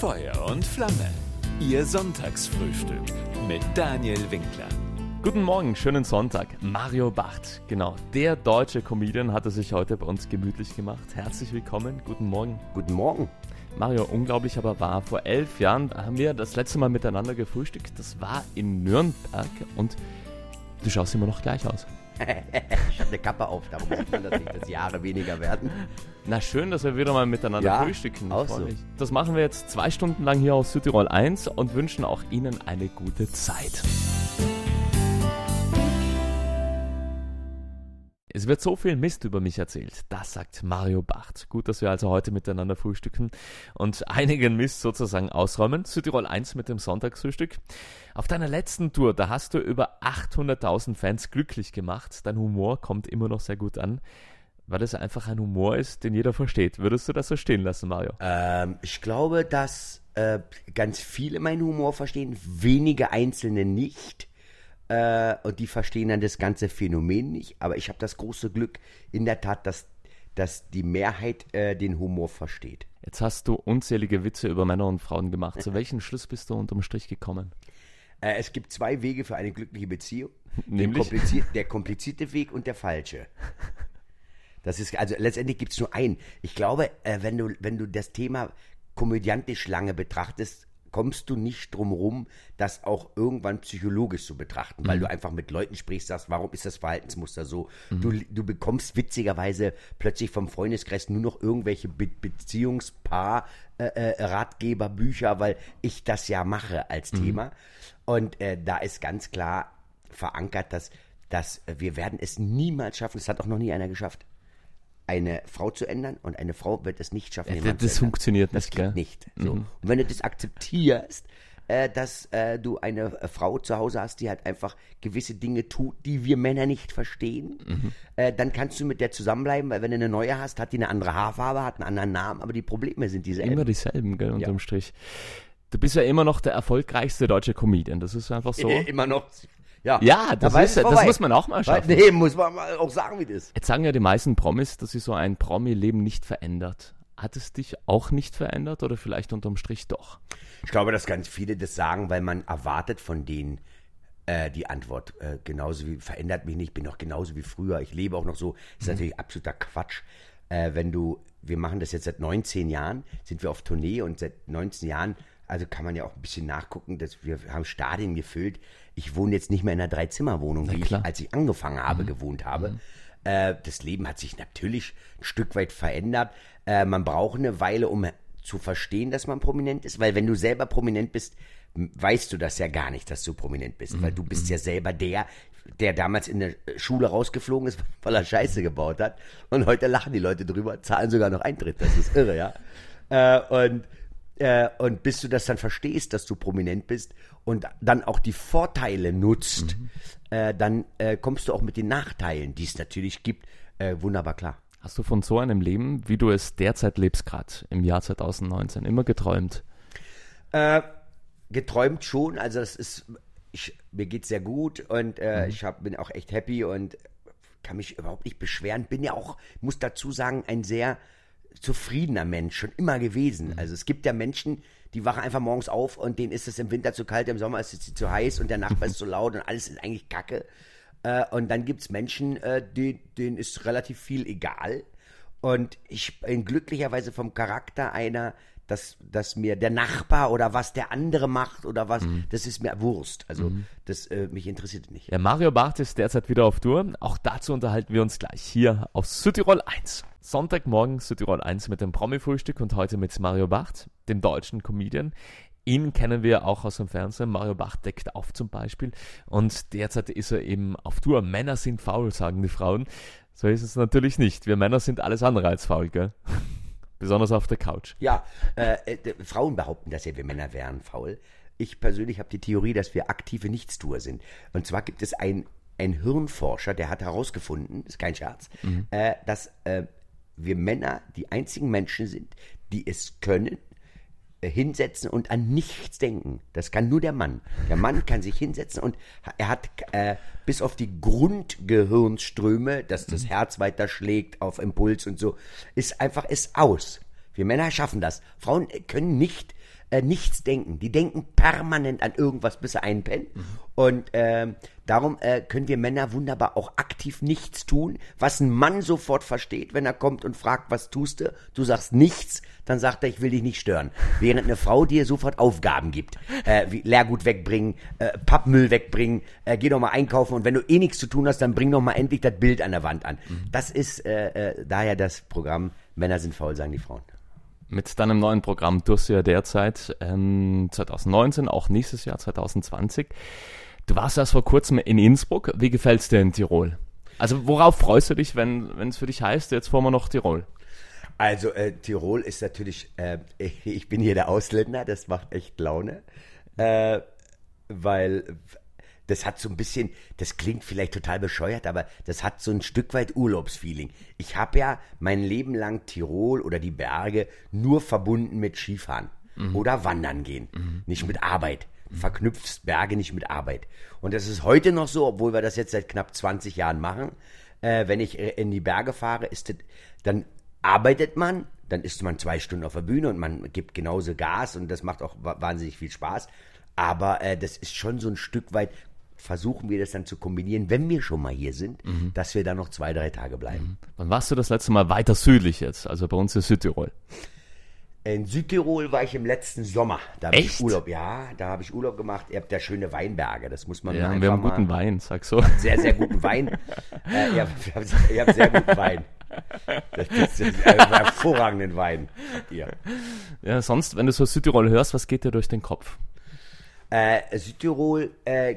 Feuer und Flamme. Ihr Sonntagsfrühstück mit Daniel Winkler. Guten Morgen, schönen Sonntag. Mario Barth, genau, der deutsche Comedian, hat er sich heute bei uns gemütlich gemacht. Herzlich willkommen, guten Morgen. Guten Morgen. Mario, unglaublich aber wahr, vor 11 Jahren haben wir das letzte Mal miteinander gefrühstückt. Das war in Nürnberg und du schaust immer noch gleich aus. Ich habe eine Kappe auf, darum sieht man das nicht, dass die Haare weniger werden. Na schön, dass wir wieder mal miteinander frühstücken. Auch so. Das machen wir jetzt 2 Stunden lang hier auf Südtirol 1 und wünschen auch Ihnen eine gute Zeit. Es wird so viel Mist über mich erzählt, das sagt Mario Barth. Gut, dass wir also heute miteinander frühstücken und einigen Mist sozusagen ausräumen. Südtirol 1 mit dem Sonntagsfrühstück. Auf deiner letzten Tour, da hast du über 800.000 Fans glücklich gemacht. Dein Humor kommt immer noch sehr gut an, weil es einfach ein Humor ist, den jeder versteht. Würdest du das so stehen lassen, Mario? Ich glaube, dass ganz viele meinen Humor verstehen, wenige Einzelne nicht. Und die verstehen dann das ganze Phänomen nicht. Aber ich habe das große Glück, in der Tat, dass die Mehrheit den Humor versteht. Jetzt hast du unzählige Witze über Männer und Frauen gemacht. Zu welchem Schluss bist du unterm Strich gekommen? Es gibt 2 Wege für eine glückliche Beziehung. Nämlich? Der komplizierte Weg und der falsche. Das ist, also letztendlich gibt es nur einen. Ich glaube, wenn du das Thema komödiantisch lange betrachtest, kommst du nicht drum rum, das auch irgendwann psychologisch zu betrachten, weil du einfach mit Leuten sprichst, sagst, warum ist das Verhaltensmuster so? Du bekommst witzigerweise plötzlich vom Freundeskreis nur noch irgendwelche Beziehungspaar-Ratgeberbücher, weil ich das ja mache als Thema. Und da ist ganz klar verankert, dass wir werden es niemals schaffen, es hat auch noch nie einer geschafft, eine Frau zu ändern, und eine Frau wird es nicht schaffen, Ja, das funktioniert nicht, das gell? geht nicht. So. Und wenn du das akzeptierst, dass du eine Frau zu Hause hast, die halt einfach gewisse Dinge tut, die wir Männer nicht verstehen, dann kannst du mit der zusammenbleiben, weil wenn du eine neue hast, hat die eine andere Haarfarbe, hat einen anderen Namen, aber die Probleme sind dieselben. Immer dieselben, gell, unterm Strich. Du bist ja immer noch der erfolgreichste deutsche Comedian, das ist einfach so. Immer noch. Ja, das muss man auch mal schaffen. Nee, muss man mal auch sagen, wie das ist. Jetzt sagen ja die meisten Promis, dass sie so ein Promi-Leben nicht verändert. Hat es dich auch nicht verändert oder vielleicht unterm Strich doch? Ich glaube, dass ganz viele das sagen, weil man erwartet von denen die Antwort genauso wie, verändert mich nicht, ich bin noch genauso wie früher, ich lebe auch noch so. Das ist natürlich absoluter Quatsch. Wir machen das jetzt seit 19 Jahren, sind wir auf Tournee, und seit 19 Jahren, also kann man ja auch ein bisschen nachgucken, dass wir haben Stadien gefüllt. Ich wohne jetzt nicht mehr in einer 3-Zimmer-Wohnung, wie ich, als ich angefangen habe, gewohnt habe. Das Leben hat sich natürlich ein Stück weit verändert. Man braucht eine Weile, um zu verstehen, dass man prominent ist, weil wenn du selber prominent bist, weißt du das ja gar nicht, dass du prominent bist, weil du bist ja selber der damals in der Schule rausgeflogen ist, weil er Scheiße gebaut hat, und heute lachen die Leute drüber, zahlen sogar noch Eintritt, das ist irre, ja. Und bis du das dann verstehst, dass du prominent bist und dann auch die Vorteile nutzt, dann kommst du auch mit den Nachteilen, die es natürlich gibt, wunderbar klar. Hast du von so einem Leben, wie du es derzeit lebst, gerade im Jahr 2019, immer geträumt? Geträumt schon, also das ist, mir geht's sehr gut, und ich bin auch echt happy und kann mich überhaupt nicht beschweren. Bin ja auch, muss dazu sagen, ein sehr zufriedener Mensch, schon immer gewesen. Also es gibt ja Menschen, die wachen einfach morgens auf und denen ist es im Winter zu kalt, im Sommer ist es zu heiß und der Nachbar ist zu laut und alles ist eigentlich Kacke. Und dann gibt es Menschen, denen ist relativ viel egal. Und ich bin glücklicherweise vom Charakter einer, dass mir der Nachbar oder was der andere macht oder was, das ist mir Wurst. Also das mich interessiert nicht. Ja, Mario Barth ist derzeit wieder auf Tour. Auch dazu unterhalten wir uns gleich hier auf Südtirol 1. Sonntagmorgen Südtirol 1 mit dem Promi-Frühstück und heute mit Mario Barth, dem deutschen Comedian. Ihn kennen wir auch aus dem Fernsehen. Mario Barth deckt auf zum Beispiel. Und derzeit ist er eben auf Tour. Männer sind faul, sagen die Frauen. So ist es natürlich nicht. Wir Männer sind alles andere als faul, gell? Besonders auf der Couch. Ja, Frauen behaupten, dass wir Männer wären faul. Ich persönlich habe die Theorie, dass wir aktive Nichtstuer sind. Und zwar gibt es einen Hirnforscher, der hat herausgefunden, ist kein Scherz, dass wir Männer die einzigen Menschen sind, die es können, hinsetzen und an nichts denken. Das kann nur der Mann. Der Mann kann sich hinsetzen und er hat bis auf die Grundgehirnströme, dass das Herz weiter schlägt auf Impuls und so, ist aus. Wir Männer schaffen das. Frauen können nicht nichts denken. Die denken permanent an irgendwas, bis sie einpennen. Und darum können wir Männer wunderbar auch aktiv nichts tun, was ein Mann sofort versteht, wenn er kommt und fragt, was tust du? Du sagst nichts, dann sagt er, ich will dich nicht stören. Während eine Frau dir sofort Aufgaben gibt. Wie Leergut wegbringen, Pappmüll wegbringen, geh doch mal einkaufen und wenn du eh nichts zu tun hast, dann bring doch mal endlich das Bild an der Wand an. Das ist daher das Programm Männer sind faul, sagen die Frauen. Mit deinem neuen Programm tust du ja derzeit 2019, auch nächstes Jahr 2020. Du warst erst vor kurzem in Innsbruck. Wie gefällt's dir in Tirol? Also worauf freust du dich, wenn es für dich heißt, jetzt fahren wir noch Tirol? Also Tirol ist natürlich, ich bin hier der Ausländer, das macht echt Laune, weil das hat so ein bisschen, das klingt vielleicht total bescheuert, aber das hat so ein Stück weit Urlaubsfeeling. Ich habe ja mein Leben lang Tirol oder die Berge nur verbunden mit Skifahren oder Wandern gehen, nicht mit Arbeit. Verknüpfst Berge nicht mit Arbeit. Und das ist heute noch so, obwohl wir das jetzt seit knapp 20 Jahren machen. Wenn ich in die Berge fahre, dann arbeitet man, dann ist man 2 Stunden auf der Bühne und man gibt genauso Gas und das macht auch wahnsinnig viel Spaß. Aber das ist schon so ein Stück weit, versuchen wir das dann zu kombinieren, wenn wir schon mal hier sind, dass wir da noch 2, 3 Tage bleiben. Wann warst du das letzte Mal weiter südlich jetzt, also bei uns in Südtirol? In Südtirol war ich im letzten Sommer. Da habe ich Echt? da habe ich Urlaub gemacht. Ihr habt ja schöne Weinberge, das muss man Ja, einfach wir haben mal... guten Wein, sag so. Sehr, sehr guten Wein. Ihr habt sehr guten Wein. Das ist einen hervorragenden Wein. Ihr. Ja, sonst, wenn du so Südtirol hörst, was geht dir durch den Kopf? Südtirol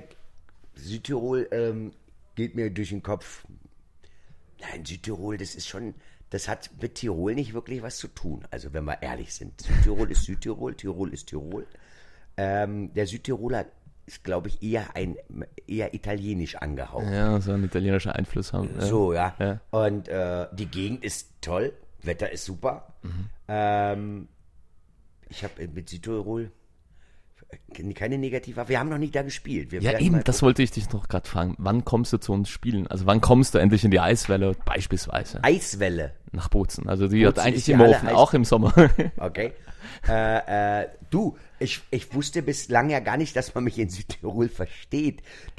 geht mir durch den Kopf. Nein, Südtirol, das hat mit Tirol nicht wirklich was zu tun. Also wenn wir ehrlich sind. Südtirol ist Südtirol, Tirol ist Tirol. Der Südtiroler ist, glaube ich, eher italienisch angehaucht. Ja, so einen italienischen Einfluss haben. Ja. So, ja. Ja. Und die Gegend ist toll, Wetter ist super. Ich habe mit Südtirol keine negative, wir haben noch nicht da gespielt. Wir Ja, werden eben, mal das gucken. wollte ich dich noch gerade fragen. Wann kommst du zu uns spielen? Also wann kommst du endlich in die Eiswelle beispielsweise? Eiswelle, Nach Bozen. Also die hat Bozen eigentlich ist ja immer alle offen, Eis- auch im Sommer. okay. Ich wusste bislang ja gar nicht, dass man mich in Südtirol versteht.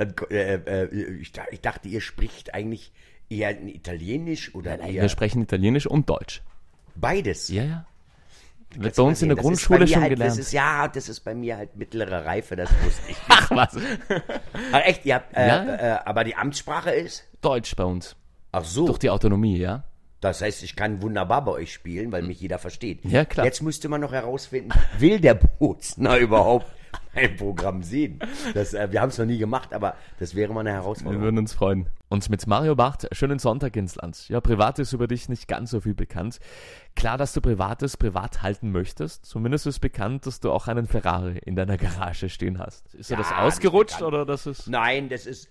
Ich dachte, ihr spricht eigentlich eher Italienisch oder Nein, eher wir sprechen Italienisch und Deutsch. beides. Ja, ja. Wird Kannst bei du mal uns in sehen, der das ist bei Grundschule mir schon halt, gelernt. Das ist bei mir halt mittlere Reife, das wusste ich. Ach was. Aber echt, ihr habt, Ja. aber die Amtssprache ist? Deutsch bei uns. Ach so. Durch die Autonomie, ja. Das heißt, ich kann wunderbar bei euch spielen, weil mich jeder versteht. Ja, klar. Jetzt müsste man noch herausfinden, will der Bozner überhaupt mein Programm sehen? Wir haben es noch nie gemacht, aber das wäre mal eine Wir Herausforderung. würden uns freuen. Und mit Mario Barth, schönen Sonntag ins Land. Ja, privat ist über dich nicht ganz so viel bekannt. Klar, dass du Privates privat halten möchtest. Zumindest ist bekannt, dass du auch einen Ferrari in deiner Garage stehen hast. Ist dir Ja, das das ist ausgerutscht bekannt. oder das ist... Nein, das ist,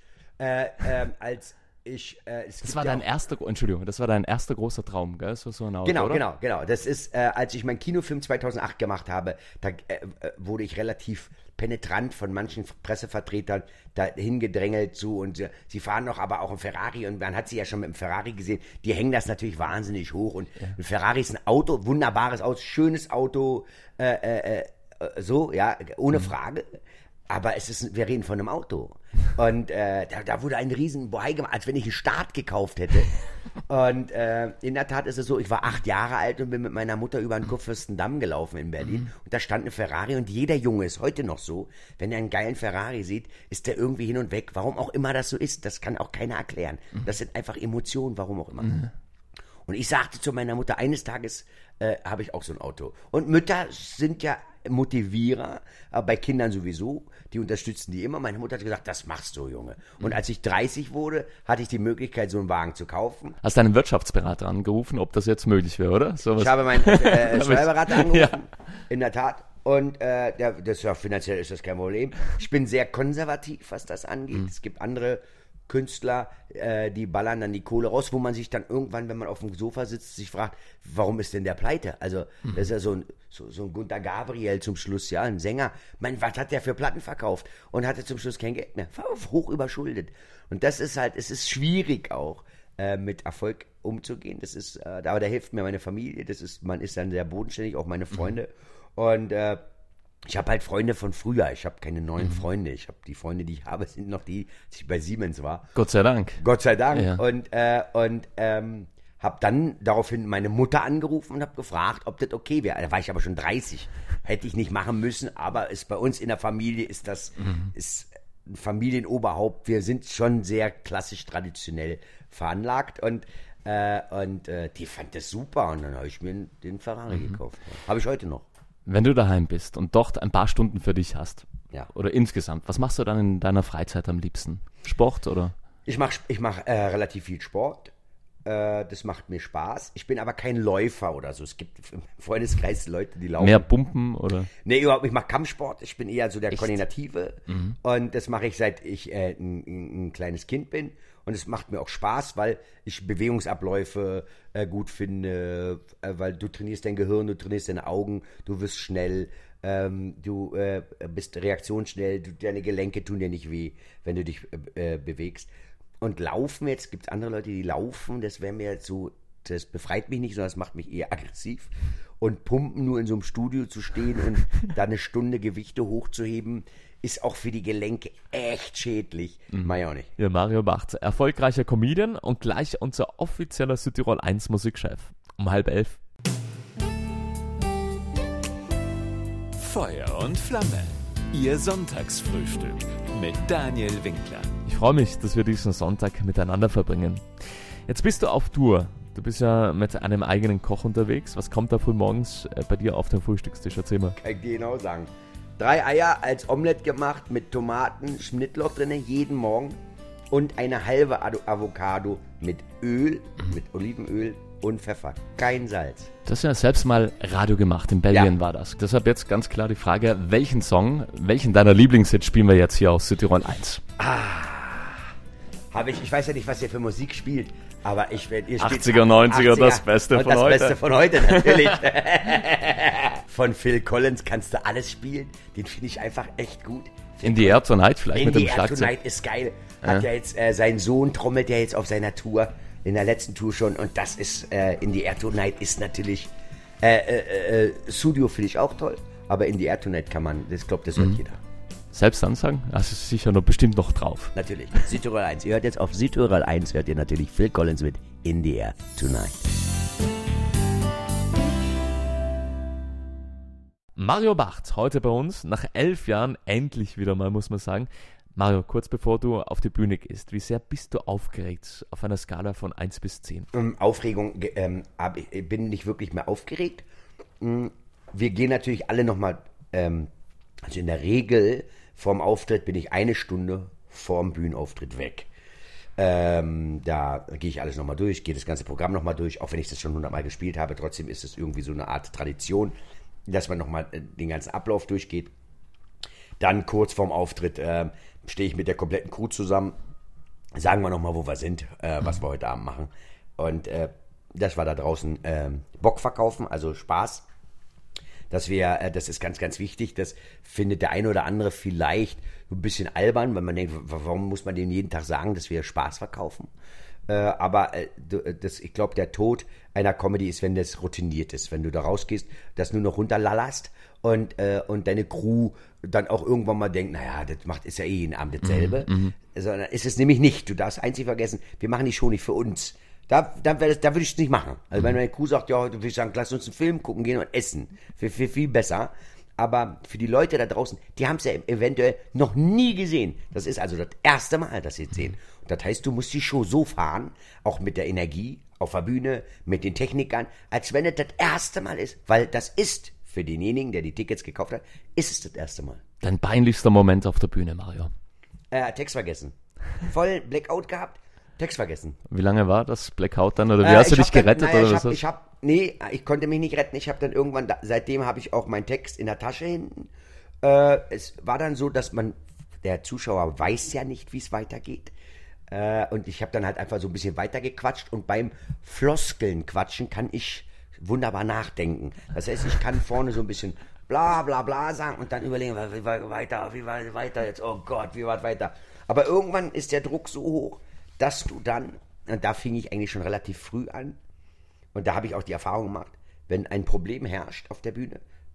als ich, Das war dein erster, Entschuldigung, das war dein erster großer Traum, gell? So ein Auto, Genau, oder? genau. Das ist, als ich meinen Kinofilm 2008 gemacht habe, da wurde ich relativ penetrant von manchen Pressevertretern dahin gedrängelt zu und sie fahren noch aber auch ein Ferrari und man hat sie ja schon mit dem Ferrari gesehen, die hängen das natürlich wahnsinnig hoch und ein Ferrari ist ein Auto, wunderbares Auto, schönes Auto, so, ja, ohne Frage. Aber wir reden von einem Auto. Und da wurde ein riesen Bohai gemacht, als wenn ich einen Start gekauft hätte. Und in der Tat ist es so, ich war 8 Jahre alt und bin mit meiner Mutter über den Kurfürstendamm gelaufen in Berlin. Und da stand eine Ferrari und jeder Junge ist heute noch so, wenn er einen geilen Ferrari sieht, ist der irgendwie hin und weg. Warum auch immer das so ist, das kann auch keiner erklären. Das sind einfach Emotionen, warum auch immer. Und ich sagte zu meiner Mutter, eines Tages habe ich auch so ein Auto. Und Mütter sind ja Motivierer, aber bei Kindern sowieso, die unterstützen die immer. Meine Mutter hat gesagt, das machst du, Junge. Und als ich 30 wurde, hatte ich die Möglichkeit, so einen Wagen zu kaufen. Hast deinen Wirtschaftsberater angerufen, ob das jetzt möglich wäre, oder? Sowas. Ich habe meinen Steuerberater angerufen, Ja. in der Tat. Und finanziell ist das kein Problem. Ich bin sehr konservativ, was das angeht. Es gibt andere Künstler, die ballern dann die Kohle raus, wo man sich dann irgendwann, wenn man auf dem Sofa sitzt, sich fragt, warum ist denn der pleite? Also das ist ja so ein Gunter Gabriel zum Schluss, ja, ein Sänger. Was hat der für Platten verkauft? Und hatte zum Schluss kein Geld mehr. War hoch überschuldet. Und das ist halt, es ist schwierig auch, mit Erfolg umzugehen. Das ist, aber da hilft mir meine Familie. Man ist dann sehr bodenständig, auch meine Freunde. Und Ich habe halt Freunde von früher. Ich habe keine neuen Freunde. Ich habe die Freunde, die ich habe, sind noch die, als ich bei Siemens war. Gott sei Dank. Gott sei Dank. Ja. Und habe dann daraufhin meine Mutter angerufen und habe gefragt, ob das okay wäre. Da war ich aber schon 30. Hätte ich nicht machen müssen, aber ist bei uns in der Familie ist das ist ein Familienoberhaupt. Wir sind schon sehr klassisch traditionell veranlagt und die fand das super und dann habe ich mir den Ferrari gekauft. Habe ich heute noch. Wenn du daheim bist und dort ein paar Stunden für dich hast, Ja. oder insgesamt, was machst du dann in deiner Freizeit am liebsten? Sport oder? Ich mach relativ viel Sport. Das macht mir Spaß. Ich bin aber kein Läufer oder so. Es gibt im Freundeskreis Leute, die laufen. Mehr Pumpen oder? Nee, überhaupt nicht. Ich mache Kampfsport. Ich bin eher so der Koordinative. Und das mache ich, seit ich ein kleines Kind bin. Und es macht mir auch Spaß, weil ich Bewegungsabläufe gut finde, weil du trainierst dein Gehirn, du trainierst deine Augen, du wirst schnell, du bist reaktionsschnell, deine Gelenke tun dir nicht weh, wenn du dich bewegst. Und Laufen, jetzt gibt es andere Leute, die laufen, das wäre mir jetzt so, das befreit mich nicht, sondern das macht mich eher aggressiv. Und Pumpen, nur in so einem Studio zu stehen und da eine Stunde Gewichte hochzuheben, ist auch für die Gelenke echt schädlich. Mach ich auch nicht. Ja, Mario Barth, erfolgreicher Comedian und gleich unser offizieller Südtirol 1 Musikchef. Um 10:30. Feuer und Flamme. Ihr Sonntagsfrühstück mit Daniel Winkler. Ich freue mich, dass wir diesen Sonntag miteinander verbringen. Jetzt bist du auf Tour. Du bist ja mit einem eigenen Koch unterwegs. Was kommt da früh morgens bei dir auf den Frühstückstisch? Erzähl mal. Kann ich dir genau sagen. 3 Eier als Omelette gemacht mit Tomaten, Schnittloch drin, jeden Morgen. Und eine halbe Avocado mit Öl, mit Olivenöl und Pfeffer. Kein Salz. Du hast ja selbst mal Radio gemacht. In Belgien Ja. war das. Deshalb jetzt ganz klar die Frage, welchen deiner Lieblingshits spielen wir jetzt hier aus Südtirol 1? Ich weiß ja nicht, was ihr für Musik spielt, aber ihr spielt 80er, 90er, das Beste und von das heute. Beste von heute, natürlich. Von Phil Collins kannst du alles spielen. Den finde ich einfach echt gut. In the Air Tonight vielleicht In mit dem the Air Schlagzeug. Tonight ist geil. Hat ja jetzt, sein Sohn trommelt ja jetzt auf seiner Tour, in der letzten Tour schon. Und das ist, In the Air Tonight ist natürlich, Studio finde ich auch toll. Aber In the Air Tonight kann man, das glaubt, das hört jeder. Selbst ansagen? Das ist sicher noch bestimmt noch drauf. Natürlich. Südtirol 1. Ihr hört jetzt auf Südtirol 1, hört ihr natürlich Phil Collins mit In the Air Tonight. Mario Barth, heute bei uns, nach 11 Jahren endlich wieder mal, muss man sagen. Mario, kurz bevor du auf die Bühne gehst, wie sehr bist du aufgeregt auf einer Skala von 1 bis 10? Aufregung, ich bin nicht wirklich mehr aufgeregt. Wir gehen natürlich alle nochmal, also in der Regel vorm Auftritt bin ich 1 Stunde vorm Bühnenauftritt weg. Da gehe ich alles nochmal durch, gehe das ganze Programm nochmal durch, auch wenn ich das schon 100-mal gespielt habe, trotzdem ist es irgendwie so eine Art Tradition, dass man nochmal den ganzen Ablauf durchgeht. Dann kurz vorm Auftritt stehe ich mit der kompletten Crew zusammen, sagen wir nochmal, wo wir sind, was wir heute Abend machen. Und das war da draußen Bock verkaufen, also Spaß. Das ist ganz, ganz wichtig. Das findet der eine oder andere vielleicht ein bisschen albern, weil man denkt, warum muss man denen jeden Tag sagen, dass wir Spaß verkaufen? Aber ich glaube, der Tod einer Comedy ist, wenn das routiniert ist. Wenn du da rausgehst, das nur noch runterlallerst und deine Crew dann auch irgendwann mal denkt, naja, ist ja eh jeden Abend dasselbe. Sondern ist es nämlich nicht. Du darfst einzig vergessen, wir machen die Show nicht für uns. Da würde ich es nicht machen. Also wenn meine Crew sagt, ja, heute würde ich sagen, lass uns einen Film gucken gehen und essen. Viel besser. Aber für die Leute da draußen, die haben es ja eventuell noch nie gesehen. Das ist also das erste Mal, dass sie es sehen. Und das heißt, du musst die Show so fahren, auch mit der Energie auf der Bühne, mit den Technikern, als wenn es das erste Mal ist. Weil das ist für denjenigen, der die Tickets gekauft hat, ist es das erste Mal. Dein peinlichster Moment auf der Bühne, Mario? Text vergessen. Voll Blackout gehabt, Text vergessen. Wie lange war das Blackout dann? Oder wie hast du dich gerettet? Ich konnte mich nicht retten. Ich habe dann irgendwann, seitdem habe ich auch meinen Text in der Tasche hinten. Es war dann so, dass der Zuschauer weiß ja nicht, wie es weitergeht. Und ich habe dann halt einfach so ein bisschen weitergequatscht. Und beim Floskeln quatschen kann ich wunderbar nachdenken. Das heißt, ich kann vorne so ein bisschen bla bla bla sagen und dann überlegen, wie war weiter jetzt? Oh Gott, wie war weiter? Aber irgendwann ist der Druck so hoch, dass du dann, und da fing ich eigentlich schon relativ früh an, und da habe ich auch die Erfahrung gemacht, wenn ein Problem herrscht auf der Bühne,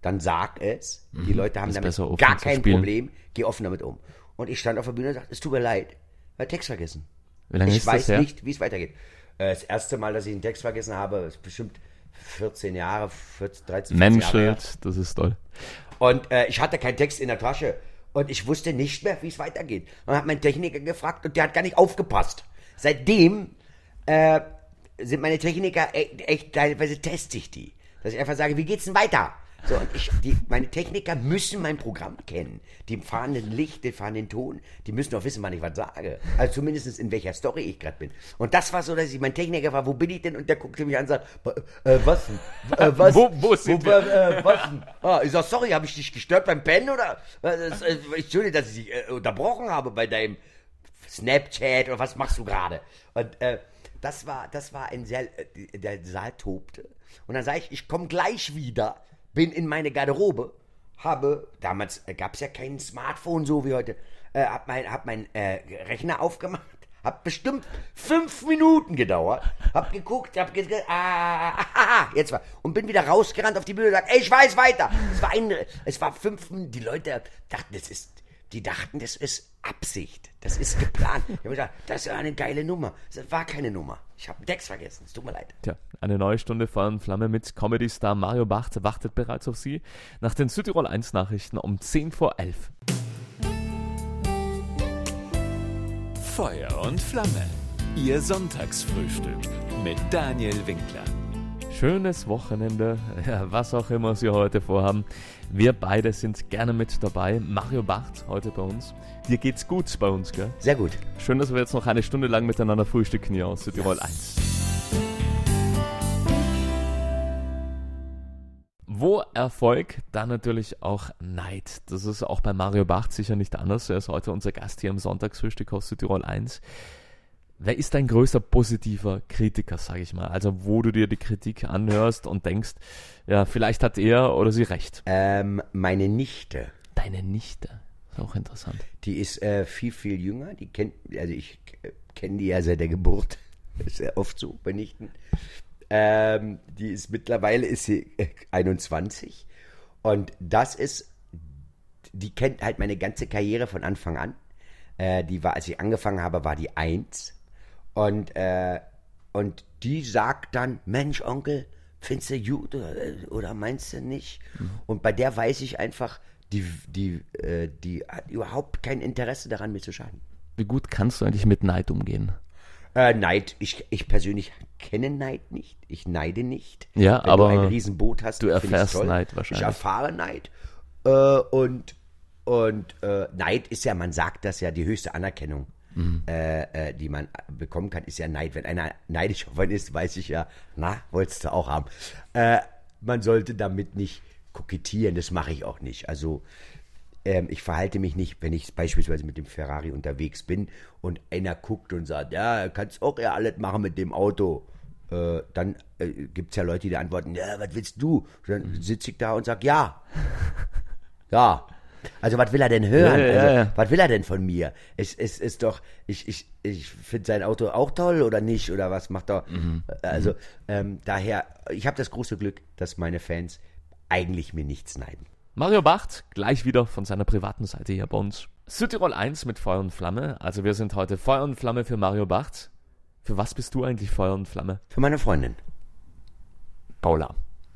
dann sag es. Die Leute haben Ist damit besser, offen gar zu kein spielen. Problem. Geh offen damit um. Und ich stand auf der Bühne und sagte, es tut mir leid, ich habe Text vergessen. Wie lange Ich ist das weiß her? nicht, wie es weitergeht. Das erste Mal, dass ich einen Text vergessen habe, ist bestimmt 14 Jahre, 13, 14 Jahre her. Menschelt, das ist toll. Und ich hatte keinen Text in der Tasche. Und ich wusste nicht mehr, wie es weitergeht. Und habe meinen Techniker gefragt und der hat gar nicht aufgepasst. Seitdem sind meine Techniker echt teilweise teste ich die. Dass ich einfach sage, wie geht's denn weiter? So, und meine Techniker müssen mein Programm kennen. Die fahren den Licht, die fahren den Ton, die müssen auch wissen, wann ich was sage. Also zumindest in welcher Story ich gerade bin. Und das war so, dass ich mein Techniker war, wo bin ich denn? Und der guckte mich an und sagt, was denn? Was? Wo sind wir? Was denn? Ich sag, sorry, habe ich dich gestört beim Pennen oder? Entschuldige, dass ich dich unterbrochen habe bei deinem Snapchat oder was machst du gerade? Und das war der Saal tobte. Und dann sage ich komme gleich wieder, bin in meine Garderobe, damals gab es ja kein Smartphone so wie heute, hab mein Rechner aufgemacht, hat bestimmt 5 Minuten gedauert, hab geguckt, jetzt war, und bin wieder rausgerannt auf die Bühne und gesagt, ich weiß weiter. Es war 5 Minuten, die Leute dachten, das ist Absicht, das ist geplant. Ich habe gesagt, das ist eine geile Nummer. Das war keine Nummer. Ich habe einen Text vergessen, es tut mir leid. Tja, eine neue Stunde Feuer und Flamme mit Comedy-Star Mario Barth wartet bereits auf Sie nach den Südtirol 1 Nachrichten um 10 vor 11. Feuer und Flamme. Ihr Sonntagsfrühstück mit Daniel Winkler. Schönes Wochenende, ja, was auch immer Sie heute vorhaben. Wir beide sind gerne mit dabei. Mario Barth heute bei uns. Dir geht's gut bei uns, gell? Sehr gut. Schön, dass wir jetzt noch eine Stunde lang miteinander frühstücken hier aus Südtirol 1. Wo Erfolg, dann natürlich auch Neid. Das ist auch bei Mario Barth sicher nicht anders. Er ist heute unser Gast hier im Sonntagsfrühstück aus Südtirol 1. Wer ist dein größter positiver Kritiker, sage ich mal? Also wo du dir die Kritik anhörst und denkst, ja, vielleicht hat er oder sie recht. Meine Nichte. Deine Nichte, ist auch interessant. Die ist viel, viel jünger. Ich kenne die ja seit der Geburt. Das ist ja oft so bei Nichten. Mittlerweile ist sie 21. Und die kennt halt meine ganze Karriere von Anfang an. Als ich angefangen habe, war die 1. Und die sagt dann, Mensch, Onkel, findest du gut oder meinst du nicht? Und bei der weiß ich einfach, die hat überhaupt kein Interesse daran, mir zu schaden. Wie gut kannst du eigentlich mit Neid umgehen? Neid, ich persönlich kenne Neid nicht. Ich neide nicht. Ja, Wenn aber du ein Riesenboot hast, du find ich's erfährst toll. Neid wahrscheinlich. Ich erfahre Neid. Und Neid ist ja, man sagt das ja, die höchste Anerkennung, die man bekommen kann, ist ja Neid. Wenn einer neidisch auf einen ist, weiß ich ja, wolltest du auch haben. Man sollte damit nicht kokettieren, das mache ich auch nicht. Also ich verhalte mich nicht, wenn ich beispielsweise mit dem Ferrari unterwegs bin und einer guckt und sagt, ja, kannst auch ja alles machen mit dem Auto. Dann gibt es ja Leute, die antworten, ja, was willst du? Dann sitze ich da und sage, ja. Ja. Also was will er denn hören? Ja. Was will er denn von mir? Es ist doch, ich finde sein Auto auch toll oder nicht? Oder was macht er? Also daher, ich habe das große Glück, dass meine Fans eigentlich mir nichts neiden. Mario Barth, gleich wieder von seiner privaten Seite hier bei uns. Südtirol 1 mit Feuer und Flamme. Also wir sind heute Feuer und Flamme für Mario Barth. Für was bist du eigentlich Feuer und Flamme? Für meine Freundin. Paula.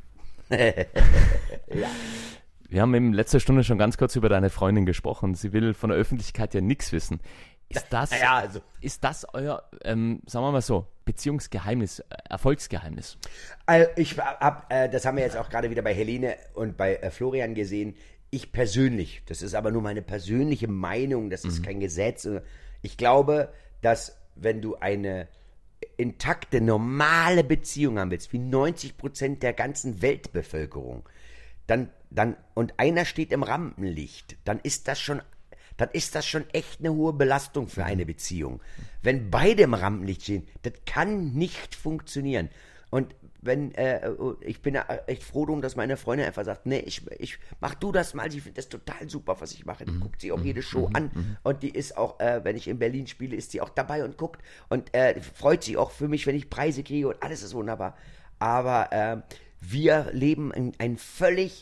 Ja. Wir haben in letzter Stunde schon ganz kurz über deine Freundin gesprochen. Sie will von der Öffentlichkeit ja nichts wissen. Ist das euer, sagen wir mal so, Beziehungsgeheimnis, Erfolgsgeheimnis? Das haben wir jetzt auch gerade wieder bei Helene und bei Florian gesehen. Ich persönlich, das ist aber nur meine persönliche Meinung, das ist kein Gesetz. Ich glaube, dass wenn du eine intakte, normale Beziehung haben willst, wie 90% der ganzen Weltbevölkerung, dann und einer steht im Rampenlicht, dann ist das schon echt eine hohe Belastung für eine Beziehung. Wenn beide im Rampenlicht stehen, das kann nicht funktionieren. Und ich bin ja echt froh drum, dass meine Freundin einfach sagt, nee, mach du das mal, sie findet das total super, was ich mache. Die guckt sich auch jede Show an und die ist auch, wenn ich in Berlin spiele, ist sie auch dabei und guckt und freut sich auch für mich, wenn ich Preise kriege und alles ist wunderbar. Aber wir leben ein völlig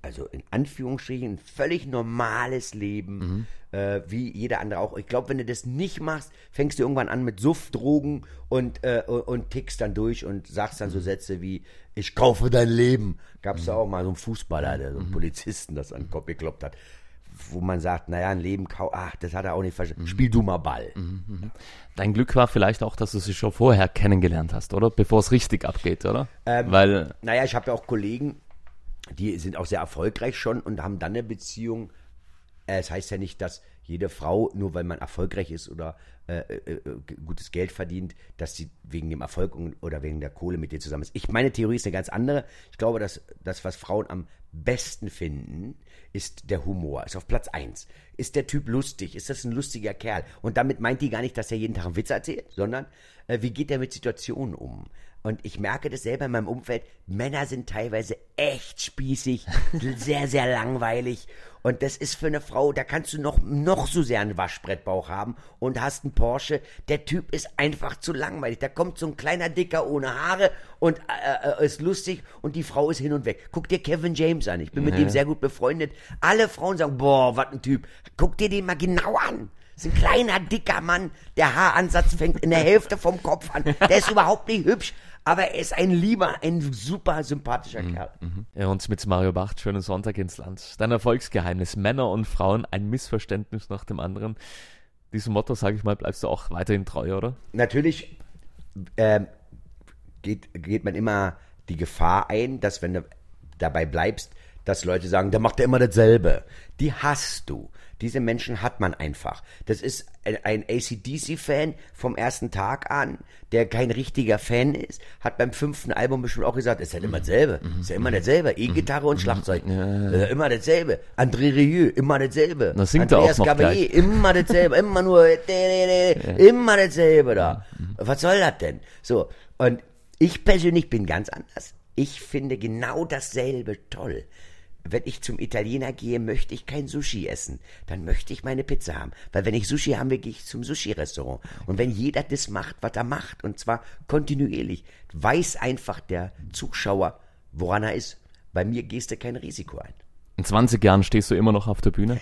also in Anführungsstrichen, ein völlig normales Leben, wie jeder andere auch. Ich glaube, wenn du das nicht machst, fängst du irgendwann an mit Suff, Drogen und tickst dann durch und sagst dann so Sätze wie, ich kaufe dein Leben. Gab es da auch mal so einen Fußballer, der so einen Polizisten das an den Kopf gekloppt hat, wo man sagt, naja, ein Leben, das hat er auch nicht verstanden. Spiel du mal Ball. Dein Glück war vielleicht auch, dass du sie schon vorher kennengelernt hast, oder? Bevor es richtig abgeht, oder? Naja, ich habe ja auch Kollegen, die sind auch sehr erfolgreich schon und haben dann eine Beziehung. Es heißt ja nicht, dass jede Frau, nur weil man erfolgreich ist oder gutes Geld verdient, dass sie wegen dem Erfolg oder wegen der Kohle mit dir zusammen ist. Meine Theorie ist eine ganz andere. Ich glaube, dass das, was Frauen am besten finden, ist der Humor. Ist auf Platz 1. Ist der Typ lustig? Ist das ein lustiger Kerl? Und damit meint die gar nicht, dass er jeden Tag einen Witz erzählt, sondern wie geht er mit Situationen um? Und ich merke das selber in meinem Umfeld, Männer sind teilweise echt spießig, sehr, sehr langweilig. Und das ist für eine Frau, da kannst du noch so sehr einen Waschbrettbauch haben und hast einen Porsche. Der Typ ist einfach zu langweilig. Da kommt so ein kleiner Dicker ohne Haare und ist lustig und die Frau ist hin und weg. Guck dir Kevin James an, ich bin mit dem sehr gut befreundet. Alle Frauen sagen, boah, was ein Typ. Guck dir den mal genau an. Das ist ein kleiner, dicker Mann, der Haaransatz fängt in der Hälfte vom Kopf an. Der ist überhaupt nicht hübsch, aber er ist ein super sympathischer Kerl. Ja, und mit Mario Barth, schönen Sonntag ins Land. Dein Erfolgsgeheimnis, Männer und Frauen, ein Missverständnis nach dem anderen. Diesem Motto, sage ich mal, bleibst du auch weiterhin treu, oder? Natürlich geht man immer die Gefahr ein, dass wenn du dabei bleibst, dass Leute sagen, der macht ja immer dasselbe. Die hast du. Diese Menschen hat man einfach. Das ist ein AC/DC-Fan vom ersten Tag an, der kein richtiger Fan ist, hat beim 5. Album bestimmt auch gesagt, ist ja immer dasselbe. Ist ja immer dasselbe. E-Gitarre und Schlagzeug. Immer dasselbe. André Rieu, immer dasselbe. Das singt er auch noch Gabalier, immer dasselbe. Immer nur, immer dasselbe da. Was soll das denn? So. Und ich persönlich bin ganz anders. Ich finde genau dasselbe toll. Wenn ich zum Italiener gehe, möchte ich kein Sushi essen. Dann möchte ich meine Pizza haben. Weil wenn ich Sushi haben will, gehe ich zum Sushi-Restaurant. Und wenn jeder das macht, was er macht, und zwar kontinuierlich, weiß einfach der Zuschauer, woran er ist. Bei mir gehst du kein Risiko ein. In 20 Jahren stehst du immer noch auf der Bühne?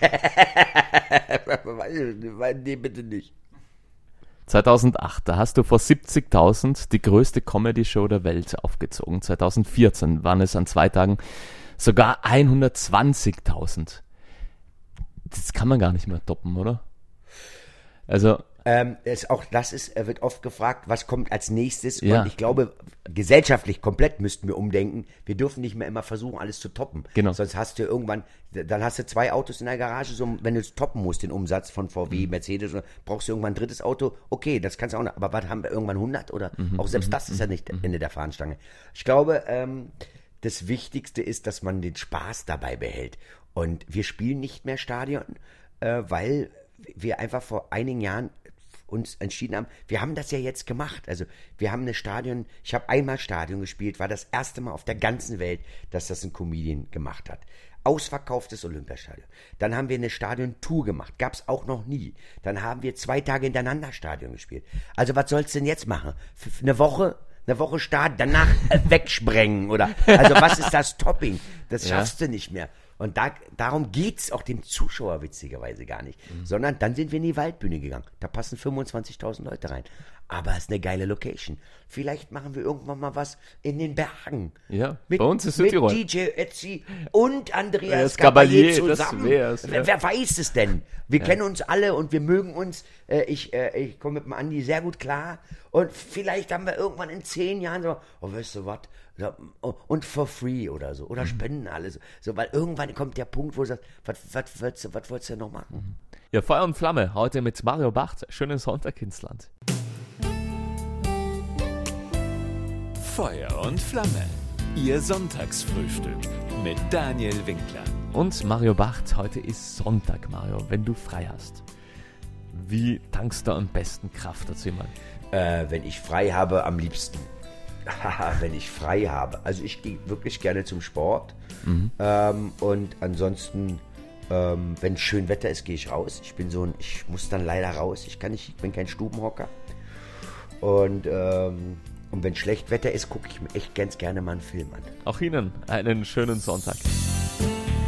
Nee, bitte nicht. 2008, da hast du vor 70.000 die größte Comedy-Show der Welt aufgezogen. 2014 waren es an 2 Tagen sogar 120.000. Das kann man gar nicht mehr toppen, oder? Also wird oft gefragt, was kommt als nächstes. Ja. Und ich glaube, gesellschaftlich komplett müssten wir umdenken. Wir dürfen nicht mehr immer versuchen, alles zu toppen. Genau. Sonst hast du irgendwann, dann hast du 2 Autos in der Garage, so, wenn du es toppen musst, den Umsatz von VW, Mercedes, brauchst du irgendwann ein 3. Auto. Okay, das kannst du auch noch. Aber was haben wir irgendwann 100? Oder auch selbst das ist ja nicht Ende der Fahnenstange. Ich glaube, das Wichtigste ist, dass man den Spaß dabei behält. Und wir spielen nicht mehr Stadion, weil wir einfach vor einigen Jahren uns entschieden haben, wir haben das ja jetzt gemacht. Also wir haben ich habe einmal Stadion gespielt, war das erste Mal auf der ganzen Welt, dass das ein Comedian gemacht hat. Ausverkauftes Olympiastadion. Dann haben wir eine Stadion-Tour gemacht, gab es auch noch nie. Dann haben wir 2 Tage hintereinander Stadion gespielt. Also was sollst du denn jetzt machen? Eine Woche Start, danach wegsprengen oder, also was ist das Topping? Das schaffst du nicht mehr. Und darum geht's auch dem Zuschauer witzigerweise gar nicht. Sondern dann sind wir in die Waldbühne gegangen. Da passen 25.000 Leute rein. Aber es ist eine geile Location. Vielleicht machen wir irgendwann mal was in den Bergen. Ja, bei uns ist Südtirol. Mit DJ Ötzi und Andreas Gabalier zusammen. Wer weiß es denn? Wir kennen uns alle und wir mögen uns. Ich komme mit dem Andi sehr gut klar. Und vielleicht haben wir irgendwann in 10 Jahren so, oh, weißt du was? Und for free oder so. Oder spenden alles. So, weil irgendwann kommt der Punkt, wo du sagst, was wolltest du noch machen? Ja, Feuer und Flamme. Heute mit Mario Barth. Schönen Sonntag ins Land. Feuer und Flamme. Ihr Sonntagsfrühstück mit Daniel Winkler. Und Mario Barth, heute ist Sonntag, Mario, wenn du frei hast. Wie tankst du am besten Kraft dazu immer? Wenn ich frei habe, am liebsten. Wenn ich frei habe. Also ich gehe wirklich gerne zum Sport. Und ansonsten, wenn schön Wetter ist, gehe ich raus. Ich muss dann leider raus. Ich bin kein Stubenhocker. Und wenn schlecht Wetter ist, gucke ich mir echt ganz gerne mal einen Film an. Auch Ihnen einen schönen Sonntag.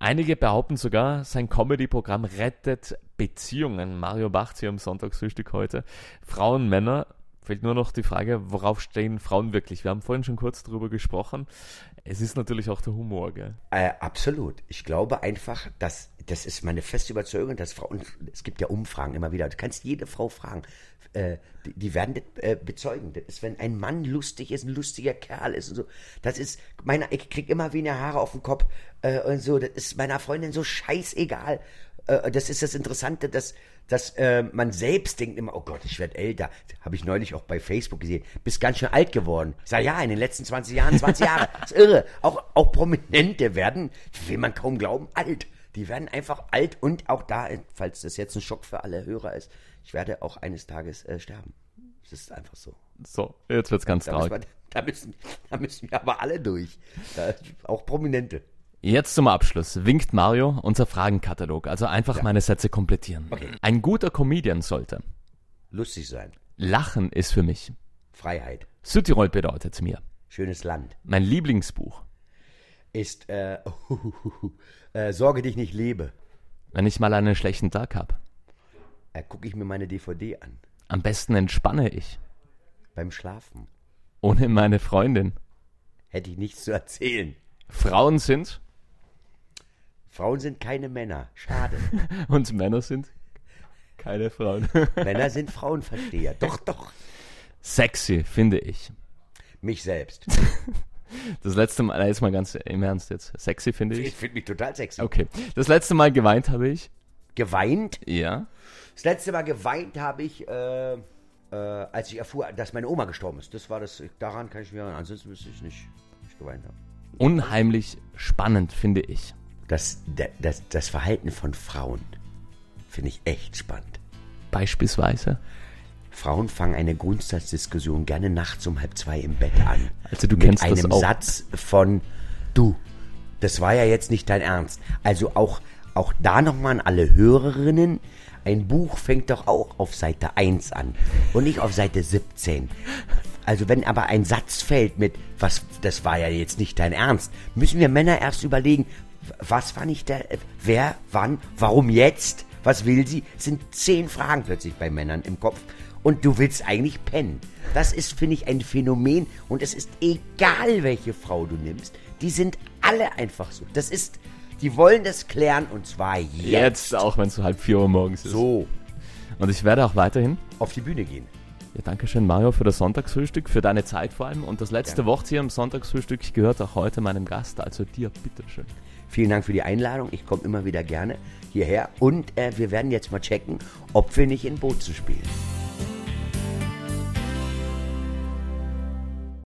Einige behaupten sogar, sein Comedy-Programm rettet Beziehungen. Mario Barth hier im Sonntagsfrühstück heute. Frauen, Männer, fehlt nur noch die Frage, worauf stehen Frauen wirklich? Wir haben vorhin schon kurz darüber gesprochen. Es ist natürlich auch der Humor, gell? Absolut. Ich glaube einfach, das ist meine feste Überzeugung, dass Frauen, es gibt ja Umfragen immer wieder, du kannst jede Frau fragen, die werden das bezeugen. Das ist, wenn ein Mann lustig ist, ein lustiger Kerl ist und so. Das ist, ich krieg immer weniger Haare auf dem Kopf und so. Das ist meiner Freundin so scheißegal. Das ist das Interessante, dass man selbst denkt immer, oh Gott, ich werde älter. Habe ich neulich auch bei Facebook gesehen. Bist ganz schön alt geworden. Ich sage, ja, in den letzten 20 Jahren, 20 Jahre. Das ist irre. Auch Prominente werden, will man kaum glauben, alt. Die werden einfach alt und auch da, falls das jetzt ein Schock für alle Hörer ist, ich werde auch eines Tages sterben. Das ist einfach so. So, jetzt wird's ganz traurig. Da müssen wir aber alle durch. Auch Prominente. Jetzt zum Abschluss winkt Mario unser Fragenkatalog. Also einfach meine Sätze komplettieren. Okay. Ein guter Comedian sollte Lustig sein. Lachen ist für mich. Freiheit. Südtirol bedeutet mir. Schönes Land. Mein Lieblingsbuch. Ist Sorge dich nicht lebe. Wenn ich mal einen schlechten Tag habe. Gucke ich mir meine DVD an. Am besten entspanne ich. Beim Schlafen. Ohne meine Freundin. Hätte ich nichts zu erzählen. Frauen sind. Frauen sind keine Männer. Schade. Und Männer sind keine Frauen. Männer sind Frauenversteher. Doch. Sexy, finde ich. Mich selbst. Das letzte Mal, jetzt mal ganz im Ernst jetzt. Sexy, finde ich. Ich finde mich total sexy. Okay. Das letzte Mal geweint habe ich. Geweint? Ja. Das letzte Mal geweint habe ich, als ich erfuhr, dass meine Oma gestorben ist. Das war das, daran kann ich mich erinnern. Ansonsten wüsste ich nicht, dass ich geweint habe. Unheimlich spannend, finde ich. Das Verhalten von Frauen finde ich echt spannend. Beispielsweise? Frauen fangen eine Grundsatzdiskussion gerne nachts um 1:30 im Bett an. Also du kennst das auch. Mit einem Satz von, du, das war ja jetzt nicht dein Ernst. Also auch da nochmal an alle Hörerinnen, ein Buch fängt doch auch auf Seite 1 an und nicht auf Seite 17. Also wenn aber ein Satz fällt mit, das war ja jetzt nicht dein Ernst, müssen wir Männer erst überlegen, was war nicht wer, wann, warum jetzt, was will sie? Es sind 10 Fragen plötzlich bei Männern im Kopf und du willst eigentlich pennen. Das ist, finde ich, ein Phänomen und es ist egal, welche Frau du nimmst, die sind alle einfach so. Die wollen das klären und zwar jetzt. Jetzt, auch wenn es so 3:30 Uhr morgens ist. So. Und ich werde auch weiterhin Auf die Bühne gehen. Ja, danke schön, Mario, für das Sonntagsfrühstück, für deine Zeit vor allem. Und das letzte Wort hier im Sonntagsfrühstück gehört auch heute meinem Gast, also dir, bitteschön. Vielen Dank für die Einladung. Ich komme immer wieder gerne hierher. Und wir werden jetzt mal checken, ob wir nicht in Bozen spielen.